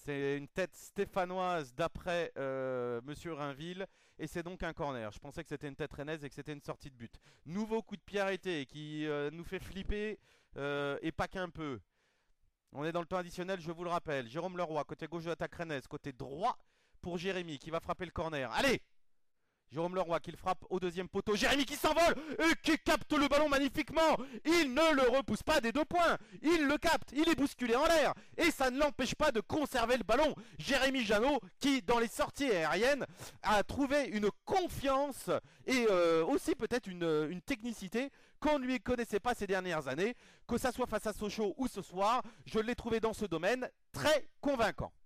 C'est une tête stéphanoise d'après Monsieur Rainville. Et c'est donc un corner. Je pensais que c'était une tête rennaise et que c'était une sortie de but. Nouveau coup de pied arrêté qui nous fait flipper et pas qu'un peu. On est dans le temps additionnel, je vous le rappelle. Jérôme Leroy, côté gauche de l'attaque rennaise. Côté droit pour Jérémy qui va frapper le corner. Allez! Jérôme Leroy qui le frappe au deuxième poteau. Jérémy qui s'envole et qui capte le ballon magnifiquement. Il ne le repousse pas des 2 points. Il le capte. Il est bousculé en l'air. Et ça ne l'empêche pas de conserver le ballon. Jérémy Janot qui, dans les sorties aériennes, a trouvé une confiance et aussi peut-être une technicité qu'on ne lui connaissait pas ces dernières années. Que ça soit face à Sochaux ou ce soir, je l'ai trouvé dans ce domaine très convaincant.